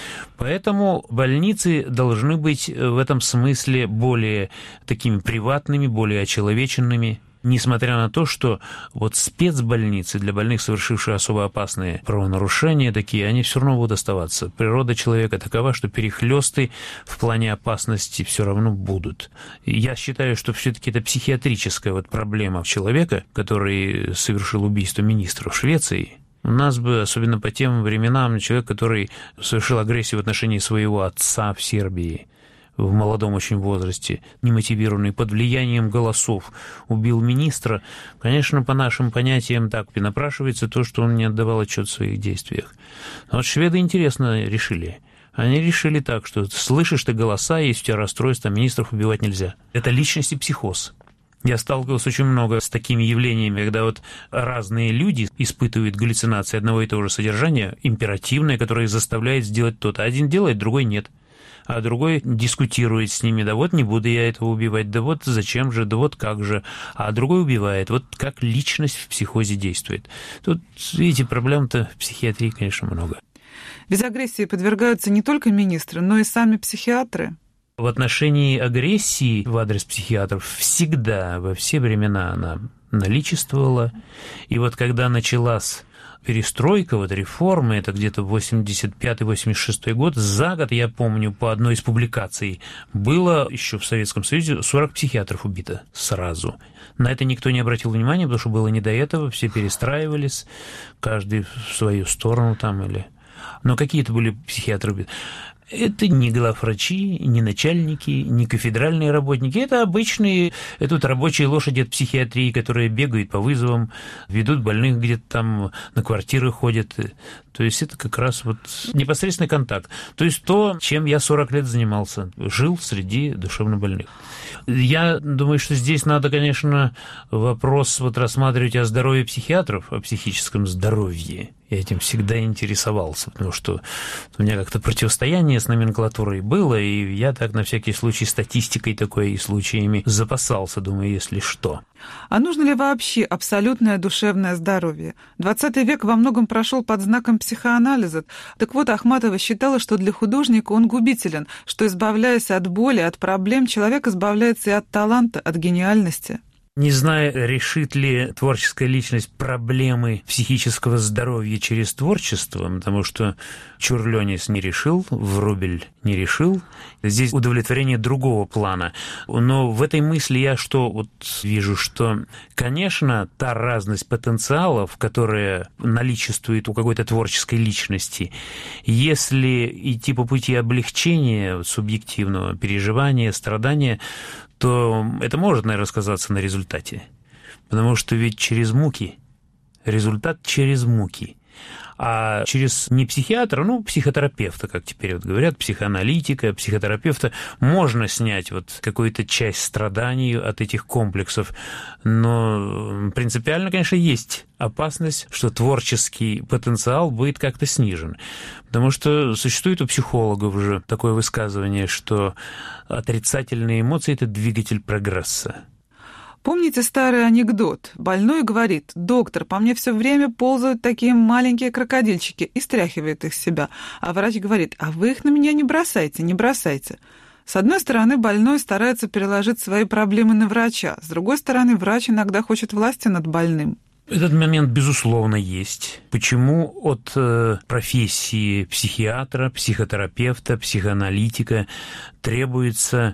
Поэтому больницы должны быть в этом смысле более такими приватными, более очеловеченными, несмотря на то, что спецбольницы для больных, совершивших особо опасные правонарушения такие, они все равно будут оставаться. Природа человека такова, что перехлёсты в плане опасности все равно будут. И я считаю, что все-таки это психиатрическая проблема человека, который совершил убийство министра в Швеции. У нас бы, особенно по тем временам, человек, который совершил агрессию в отношении своего отца в Сербии, в молодом очень возрасте, немотивированный, под влиянием голосов убил министра, конечно, по нашим понятиям так и напрашивается то, что он не отдавал отчет в своих действиях. Но вот шведы интересно решили. Они решили так, что слышишь ты голоса, есть у тебя расстройство, министров убивать нельзя. Это личность и психоз. Я сталкивался очень много с такими явлениями, когда вот разные люди испытывают галлюцинации одного и того же содержания, императивное, которое заставляет сделать то-то. Один делает, другой нет. А другой дискутирует с ними, да вот не буду я этого убивать, да вот зачем же, да вот как же. А другой убивает. Вот как личность в психозе действует. Тут, видите, проблем-то в психиатрии, конечно, много. Ведь агрессии подвергаются не только министры, но и сами психиатры. В отношении агрессии в адрес психиатров всегда, во все времена она наличествовала. И вот когда началась перестройка, вот реформы, это где-то 85-86 год, за год, я помню, по одной из публикаций, было еще в Советском Союзе 40 психиатров убито сразу. На это никто не обратил внимания, потому что было не до этого, все перестраивались, каждый в свою сторону там или... Но какие-то были психиатры убиты. Это не главврачи, не начальники, не кафедральные работники. Это обычные, это вот рабочие лошади от психиатрии, которые бегают по вызовам, ведут больных где-то там, на квартиры ходят. То есть это как раз вот непосредственный контакт. То есть то, чем я 40 лет занимался, жил среди душевнобольных. Я думаю, что здесь надо, конечно, вопрос вот рассматривать о здоровье психиатров, о психическом здоровье. Я этим всегда интересовался, потому что у меня как-то противостояние с номенклатурой было, и я так на всякий случай статистикой такой и случаями запасался, думаю, если что. А нужно ли вообще абсолютное душевное здоровье? 20 век во многом прошел под знаком психоанализа. Так вот, Ахматова считала, что для художника он губителен, что, избавляясь от боли, от проблем, человек избавляется и от таланта, от гениальности. Не знаю, решит ли творческая личность проблемы психического здоровья через творчество, потому что Чур-Ленис не решил, Врубель не решил. Здесь удовлетворение другого плана. Но в этой мысли я что вот вижу, что, конечно, та разность потенциалов, которая наличествует у какой-то творческой личности, если идти по пути облегчения субъективного переживания, страдания, то это может, наверное, сказаться на результате. Потому что ведь через муки, результат через муки. А через не психиатра, психотерапевта, как теперь вот говорят, психоаналитика, психотерапевта, можно снять вот какую-то часть страданий от этих комплексов. Но принципиально, конечно, есть опасность, что творческий потенциал будет как-то снижен. Потому что существует у психологов уже такое высказывание, что отрицательные эмоции – это двигатель прогресса. Помните старый анекдот? Больной говорит: «Доктор, по мне все время ползают такие маленькие крокодильчики», и стряхивает их с себя. А врач говорит: «А вы их на меня не бросайте, не бросайте». С одной стороны, больной старается переложить свои проблемы на врача. С другой стороны, врач иногда хочет власти над больным. Этот момент, безусловно, есть. Почему от профессии психиатра, психотерапевта, психоаналитика требуется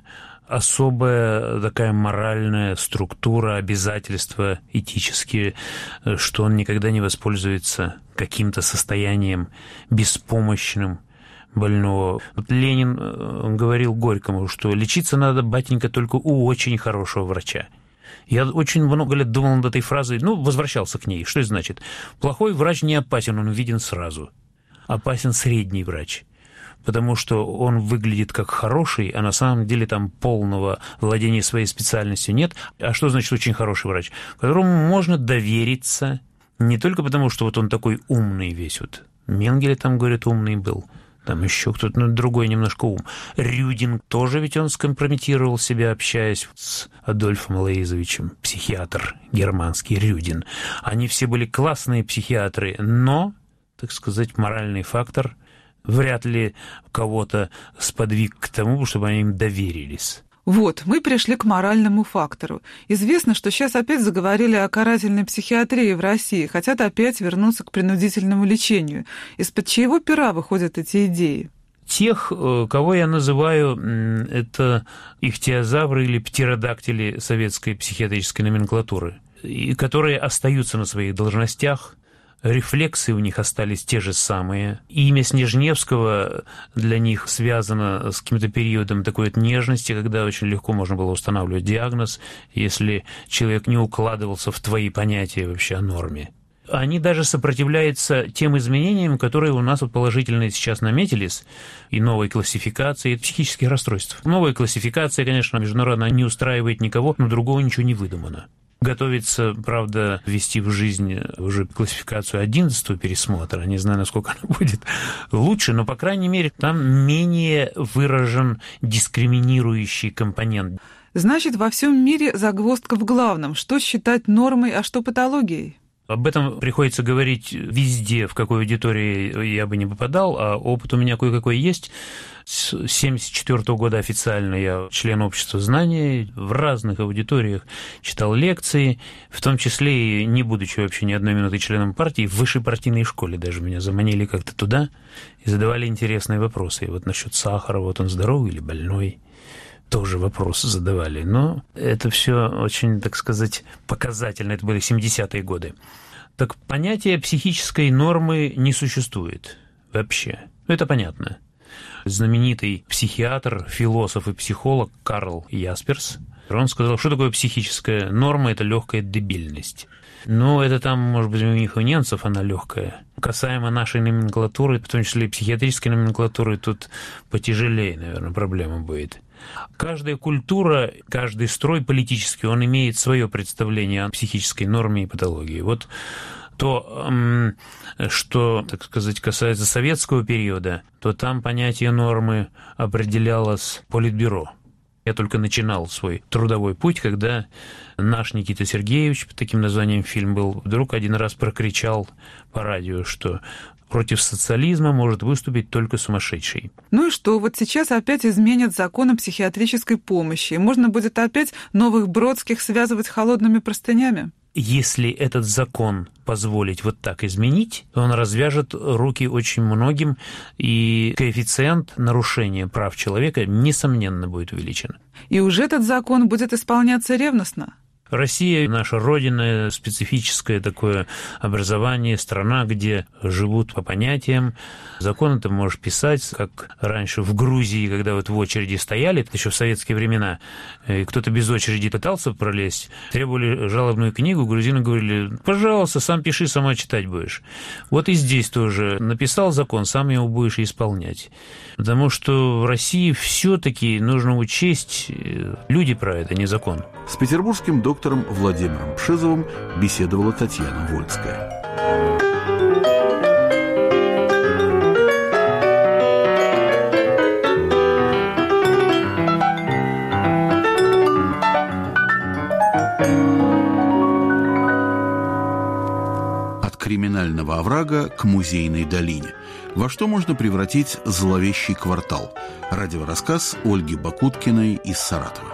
особая такая моральная структура, обязательства этические, что он никогда не воспользуется каким-то состоянием беспомощным больного. Вот Ленин говорил Горькому, что лечиться надо, батенька, только у очень хорошего врача. Я очень много лет думал над этой фразой, возвращался к ней. Что это значит? Плохой врач не опасен, он виден сразу. Опасен средний врач, потому что он выглядит как хороший, а на самом деле там полного владения своей специальностью нет. А что значит очень хороший врач? Которому можно довериться, не только потому, что вот он такой умный весь. Вот Менгеле там, говорят, умный был. Там еще кто-то, другой немножко ум. Рюдинг тоже ведь он скомпрометировал себя, общаясь с Адольфом Лоизовичем, психиатр германский Рюдин. Они все были классные психиатры, но, так сказать, моральный фактор вряд ли кого-то сподвиг к тому, чтобы они им доверились. Вот, мы пришли к моральному фактору. Известно, что сейчас опять заговорили о карательной психиатрии в России, хотят опять вернуться к принудительному лечению. Из-под чьего пера выходят эти идеи? Тех, кого я называю, это ихтиозавры или птеродактили советской психиатрической номенклатуры, которые остаются на своих должностях, рефлексы у них остались те же самые. Имя Снежневского для них связано с каким-то периодом такой вот нежности, когда очень легко можно было устанавливать диагноз, если человек не укладывался в твои понятия вообще о норме. Они даже сопротивляются тем изменениям, которые у нас вот положительные сейчас наметились, и новой классификации психических расстройств. Новая классификация, конечно, международно не устраивает никого, но другого ничего не выдумано. Готовится, правда, ввести в жизнь уже классификацию 11-го пересмотра. Не знаю, насколько она будет лучше, но, по крайней мере, там менее выражен дискриминирующий компонент. Значит, во всем мире загвоздка в главном. Что считать нормой, а что патологией? Об этом приходится говорить везде, в какой аудитории я бы не попадал, а опыт у меня кое-какой есть. С 1974 года официально я член общества знаний, в разных аудиториях читал лекции, в том числе и не будучи вообще ни одной минуты членом партии, в высшей партийной школе даже меня заманили как-то туда и задавали интересные вопросы. И вот насчет сахара, вот он здоровый или больной? Тоже вопросы задавали, но это все очень, так сказать, показательно. Это были 70-е годы. Так понятия психической нормы не существует вообще. Это понятно. Знаменитый психиатр, философ и психолог Карл Ясперс, он сказал, что такое психическая норма – это легкая дебильность. Ну, это там, может быть, у них у немцев она легкая. Касаемо нашей номенклатуры, в том числе и психиатрической номенклатуры, тут потяжелее, наверное, проблема будет. Каждая культура, каждый строй политический, он имеет свое представление о психической норме и патологии. Вот то, что, так сказать, касается советского периода, то там понятие нормы определялось Политбюро. Я только начинал свой трудовой путь, когда наш Никита Сергеевич, под таким названием фильм был, вдруг один раз прокричал по радио, что против социализма может выступить только сумасшедший. Ну и что, вот сейчас опять изменят закон о психиатрической помощи, и можно будет опять новых Бродских связывать холодными простынями? Если этот закон позволить вот так изменить, то он развяжет руки очень многим, и коэффициент нарушения прав человека, несомненно, будет увеличен. И уже этот закон будет исполняться ревностно? Россия, наша родина, специфическое такое образование, страна, где живут по понятиям. Законы ты можешь писать, как раньше в Грузии, когда вот в очереди стояли, это еще в советские времена, и кто-то без очереди пытался пролезть, требовали жалобную книгу, грузины говорили, пожалуйста, сам пиши, сама читать будешь. Вот и здесь тоже написал закон, сам его будешь исполнять. Потому что в России все-таки нужно учесть, люди про это, не закон. С петербургским доктором Владимиром Пшизовым беседовала Татьяна Вольская. От криминального оврага к музейной долине. Во что можно превратить зловещий квартал? Радиорассказ Ольги Бакуткиной из Саратова.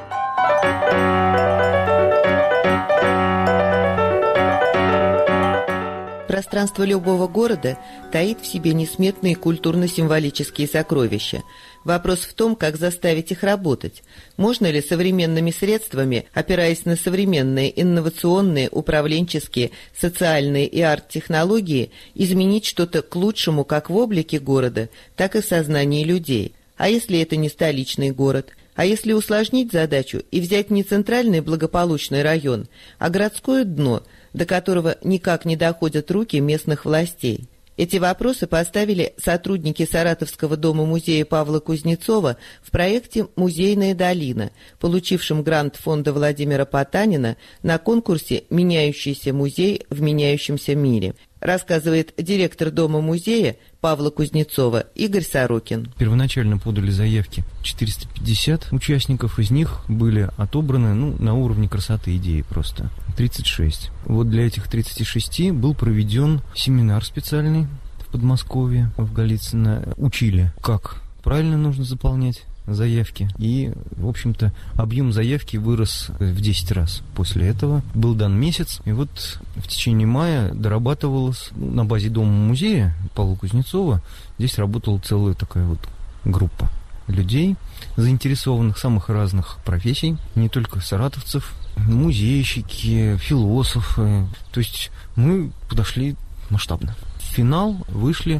Пространство любого города таит в себе несметные культурно-символические сокровища. Вопрос в том, как заставить их работать. Можно ли современными средствами, опираясь на современные инновационные, управленческие, социальные и арт-технологии, изменить что-то к лучшему как в облике города, так и в сознании людей? А если это не столичный город? А если усложнить задачу и взять не центральный благополучный район, а городское дно, до которого никак не доходят руки местных властей? Эти вопросы поставили сотрудники Саратовского дома-музея Павла Кузнецова в проекте «Музейная долина», получившем грант фонда Владимира Потанина на конкурсе «Меняющийся музей в меняющемся мире», рассказывает директор дома-музея Павла Кузнецова Игорь Сорокин. Первоначально подали заявки 450 участников, из них были отобраны на уровне красоты идеи просто 36. Вот для этих 36 был проведен семинар специальный в Подмосковье, в Голицыно. Учили, как правильно нужно заполнять заявки. И, в общем-то, объем заявки вырос в 10 раз. После этого был дан месяц, и вот в течение мая дорабатывалось на базе дома-музея Павла Кузнецова. Здесь работала целая такая вот группа людей, заинтересованных самых разных профессий, не только саратовцев, музейщики, философы. То есть мы подошли масштабно. В финал вышли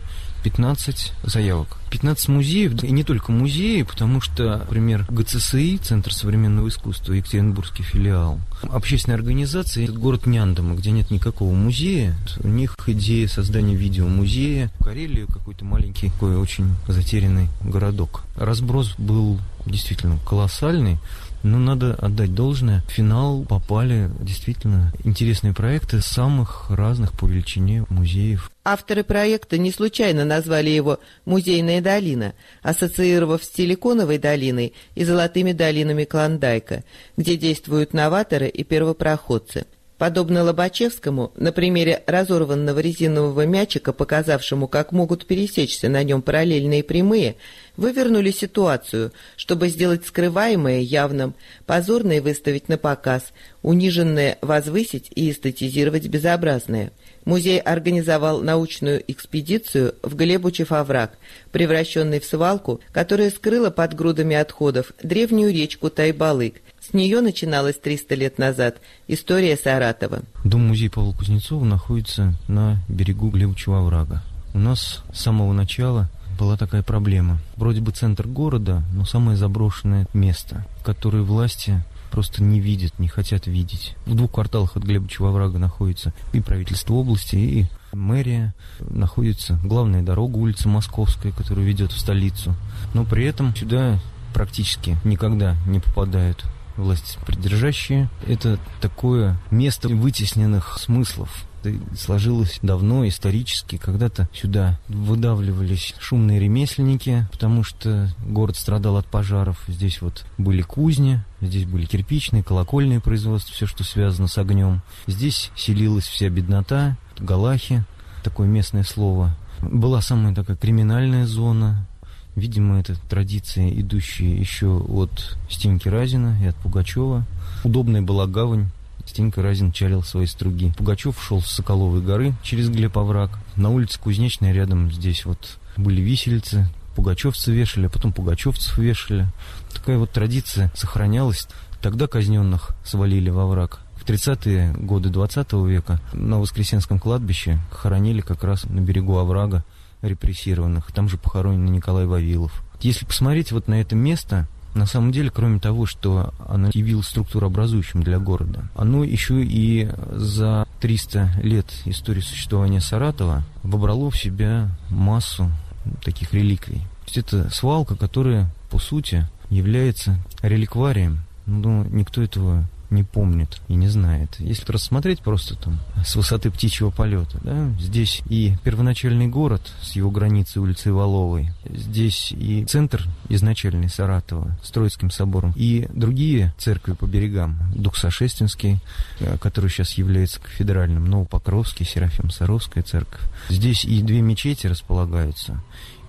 15 заявок. 15 музеев, и не только музеи, потому что, например, ГЦСИ, Центр современного искусства, Екатеринбургский филиал, общественная организация, это город Няндома, где нет никакого музея. У них идея создания видеомузея. В Карелии какой-то маленький, такой очень затерянный городок. Разброс был действительно колоссальный. Но надо отдать должное. В финал попали действительно интересные проекты самых разных по величине музеев. Авторы проекта не случайно назвали его «Музейная долина», ассоциировав с Силиконовой долиной и золотыми долинами Клондайка, где действуют новаторы и первопроходцы. Подобно Лобачевскому, на примере разорванного резинового мячика, показавшему, как могут пересечься на нем параллельные прямые, вывернули ситуацию, чтобы сделать скрываемое явным, позорное выставить на показ, униженное возвысить и эстетизировать безобразное. Музей организовал научную экспедицию в Глебучев овраг, превращенный в свалку, которая скрыла под грудами отходов древнюю речку Тай-Балык. С нее начиналась 300 лет назад история Саратова. Дом-музей Павла Кузнецова находится на берегу Глебучего оврага. У нас с самого начала была такая проблема. Вроде бы центр города, но самое заброшенное место, которое власти просто не видят, не хотят видеть. В 2 кварталах от Глебучего оврага находится и правительство области, и мэрия. Находится главная дорога, улица Московская, которая ведет в столицу. Но при этом сюда практически никогда не попадают власти придержащие. Это такое место вытесненных смыслов. Это сложилось давно, исторически. Когда-то сюда выдавливались шумные ремесленники, потому что город страдал от пожаров. Здесь вот были кузни, здесь были кирпичные, колокольные производства, все, что связано с огнем. Здесь селилась вся беднота, галахи, такое местное слово. Была самая такая криминальная зона. Видимо, это традиция, идущая еще от Стеньки Разина и от Пугачева. Удобная была гавань. Стенька Разин чалил свои струги. Пугачев шел с Соколовой горы через Глеб-овраг. На улице Кузнечной рядом здесь вот были виселицы. Пугачевцы вешали, а потом пугачевцев вешали. Такая вот традиция сохранялась. Тогда казненных свалили во овраг. В 30-е годы 20 века на Воскресенском кладбище хоронили как раз на берегу оврага репрессированных. Там же похоронен Николай Вавилов. Если посмотреть вот на это место, на самом деле, кроме того, что оно явилось структурообразующим для города, оно еще и за 300 лет истории существования Саратова вобрало в себя массу таких реликвий. То есть это свалка, которая, по сути, является реликварием, но никто этого не помнит и не знает. Если рассмотреть просто там с высоты птичьего полета, да, здесь и первоначальный город с его границей улицей Воловой, здесь и центр изначальный Саратова с Троицким собором, и другие церкви по берегам, Дуксошестинский, который сейчас является кафедральным, Новопокровский, Серафим-Саровская церковь. Здесь и 2 мечети располагаются,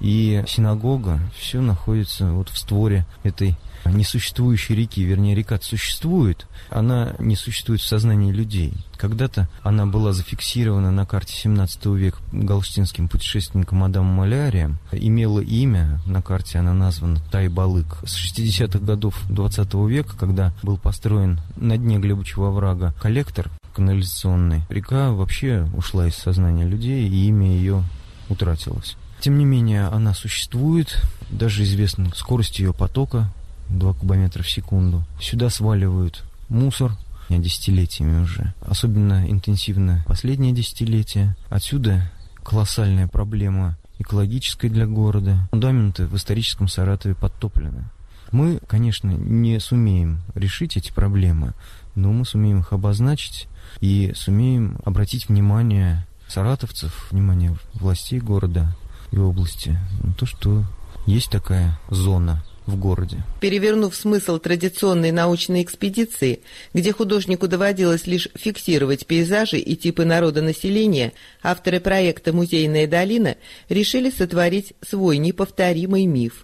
и синагога, все находится вот в створе этой несуществующей реки, вернее, река существует, она не существует в сознании людей. Когда-то она была зафиксирована на карте 17 века галштинским путешественником Адамом Малярием, имела имя, на карте она названа Тай-Балык. С 60-х годов 20 века, когда был построен на дне Глебучего оврага коллектор канализационный, река вообще ушла из сознания людей, и имя ее утратилось. Тем не менее, она существует, даже известна скорость ее потока, 2 кубометра в секунду. Сюда сваливают мусор десятилетиями уже. Особенно интенсивно последнее десятилетие. Отсюда колоссальная проблема экологическая для города. Фундаменты в историческом Саратове подтоплены. Мы, конечно, не сумеем решить эти проблемы, но мы сумеем их обозначить и сумеем обратить внимание саратовцев, внимание властей города и области на то, что есть такая зона в городе. Перевернув смысл традиционной научной экспедиции, где художнику доводилось лишь фиксировать пейзажи и типы народонаселения, авторы проекта «Музейная долина» решили сотворить свой неповторимый миф.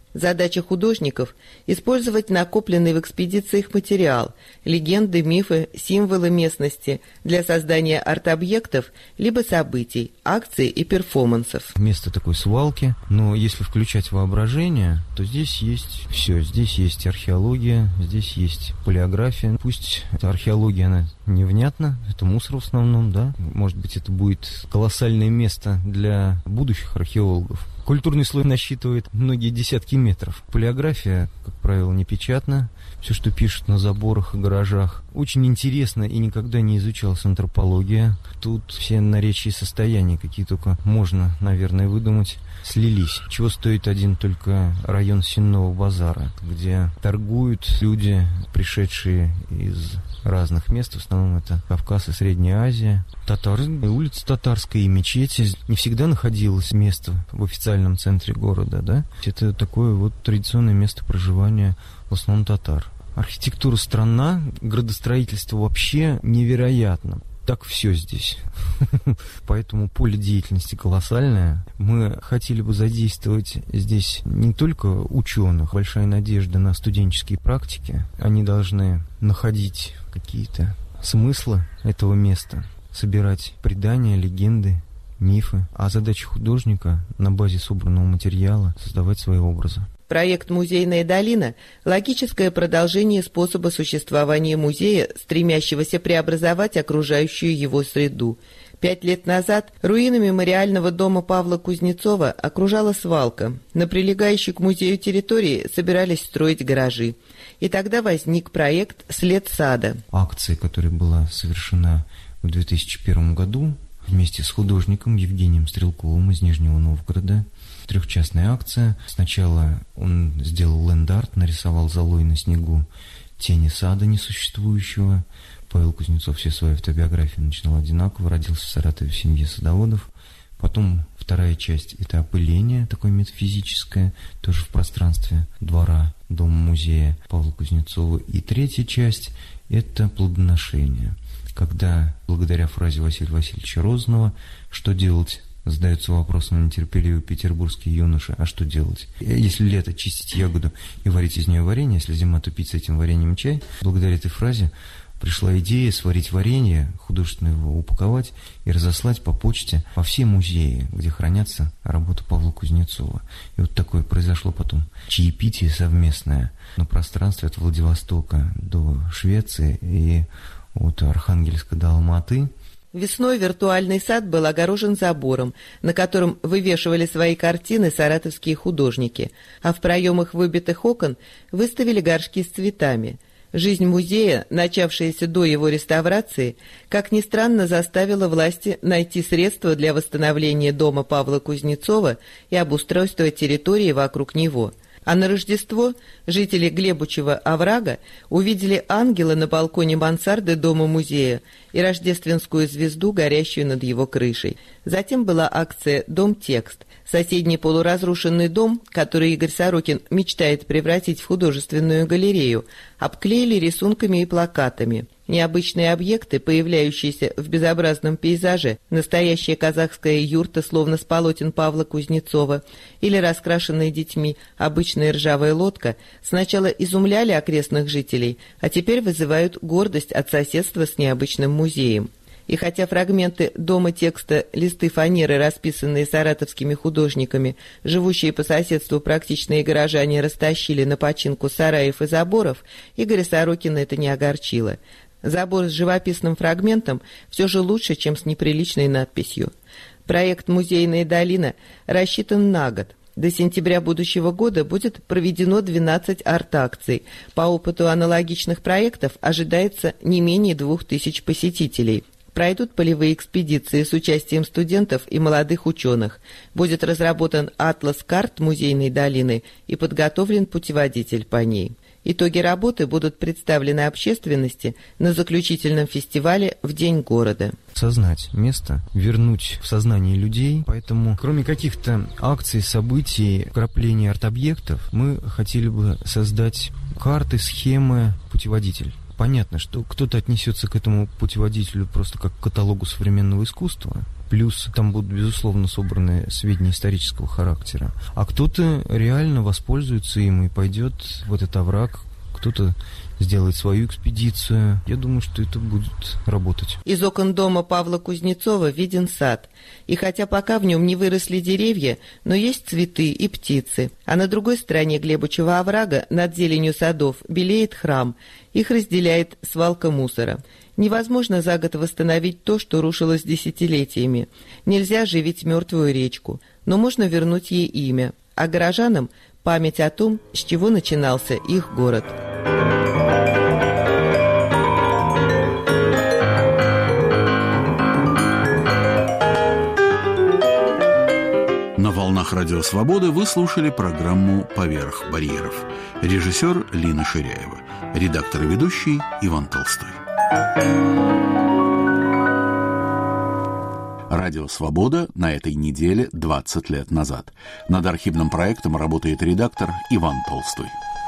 Задача художников – использовать накопленный в экспедициях материал, легенды, мифы, символы местности для создания арт-объектов либо событий, акций и перформансов. Место такой свалки, но если включать воображение, то здесь есть все. Здесь есть археология, здесь есть палеография. Пусть эта археология, она невнятна, это мусор в основном, да? Может быть, это будет колоссальное место для будущих археологов. Культурный слой насчитывает многие десятки метров. Палеография, как правило, не печатна. Все, что пишут на заборах и гаражах. Очень интересно и никогда не изучалась антропология. Тут все наречия и состояния, какие только можно, наверное, выдумать, слились. Чего стоит один только район Сенного базара, где торгуют люди, пришедшие из разных мест. В основном это Кавказ и Средняя Азия. Татары, улица Татарская и мечети. Не всегда находилось место в официальном центре города, да? Это такое вот традиционное место проживания в основном татар. Архитектура странна, градостроительство вообще невероятно. Так все здесь. Поэтому поле деятельности колоссальное. Мы хотели бы задействовать здесь не только ученых. Большая надежда на студенческие практики. Они должны находить какие-то смыслы этого места, собирать предания, легенды, мифы. А задача художника на базе собранного материала создавать свои образы. Проект «Музейная долина» – логическое продолжение способа существования музея, стремящегося преобразовать окружающую его среду. 5 лет назад руины мемориального дома Павла Кузнецова окружала свалка. На прилегающей к музею территории собирались строить гаражи. И тогда возник проект «След сада». Акция, которая была совершена в 2001 году вместе с художником Евгением Стрелковым из Нижнего Новгорода. Трехчастная акция. Сначала он сделал ленд-арт, нарисовал золой на снегу тени сада несуществующего. Павел Кузнецов все свои автобиографии начинал одинаково. Родился в Саратове в семье садоводов. Потом вторая часть – это опыление, такое метафизическое, тоже в пространстве двора, дома-музея Павла Кузнецова. И третья часть – это плодоношение, когда, благодаря фразе Василия Васильевича Розанова «Что делать?» задается вопросом нетерпеливый петербургский юноша, а что делать? Если лето чистить ягоду и варить из нее варенье, если зима тупить с этим вареньем чай, благодаря этой фразе пришла идея сварить варенье, художественно его упаковать и разослать по почте во все музеи, где хранятся работы Павла Кузнецова. И вот такое произошло потом чаепитие совместное на пространстве от Владивостока до Швеции и от Архангельска до Алматы. Весной виртуальный сад был огорожен забором, на котором вывешивали свои картины саратовские художники, а в проемах выбитых окон выставили горшки с цветами. Жизнь музея, начавшаяся до его реставрации, как ни странно, заставила власти найти средства для восстановления дома Павла Кузнецова и обустройства территории вокруг него. А на Рождество жители Глебучего оврага увидели ангела на балконе мансарды дома-музея и рождественскую звезду, горящую над его крышей. Затем была акция «Дом-текст». Соседний полуразрушенный дом, который Игорь Сорокин мечтает превратить в художественную галерею, обклеили рисунками и плакатами. Необычные объекты, появляющиеся в безобразном пейзаже, настоящая казахская юрта, словно с полотен Павла Кузнецова, или раскрашенная детьми обычная ржавая лодка, сначала изумляли окрестных жителей, а теперь вызывают гордость от соседства с необычным музеем. И хотя фрагменты дома текста, листы фанеры, расписанные саратовскими художниками, живущие по соседству практичные горожане растащили на починку сараев и заборов, Игоря Сорокина это не огорчило. Забор с живописным фрагментом все же лучше, чем с неприличной надписью. Проект «Музейная долина» рассчитан на год. До сентября будущего года будет проведено 12 арт-акций. По опыту аналогичных проектов ожидается не менее 2000 посетителей. Пройдут полевые экспедиции с участием студентов и молодых ученых. Будет разработан атлас карт Музейной долины и подготовлен путеводитель по ней. Итоги работы будут представлены общественности на заключительном фестивале в День города. Сознать место, вернуть в сознание людей. Поэтому, кроме каких-то акций, событий, вкраплений арт-объектов, мы хотели бы создать карты, схемы, путеводитель. понятно, что кто-то отнесется к этому путеводителю просто как к каталогу современного искусства, плюс там будут, безусловно, собраны сведения исторического характера, а кто-то реально воспользуется им и пойдет в этот овраг, кто-то сделает свою экспедицию. Я думаю, что это будет работать. Из окон дома Павла Кузнецова виден сад. И хотя пока в нем не выросли деревья, но есть цветы и птицы. А на другой стороне Глебучего оврага, над зеленью садов, белеет храм. Их разделяет свалка мусора. Невозможно за год восстановить то, что рушилось десятилетиями. Нельзя оживить мертвую речку, но можно вернуть ей имя. А горожанам – память о том, с чего начинался их город. На волнах Радио Свобода вы слушали программу «Поверх барьеров». Режиссер Лина Ширяева. Редактор и ведущий Иван Толстой. Радио «Свобода» на этой неделе 20 лет назад. Над архивным проектом работает редактор Иван Толстой.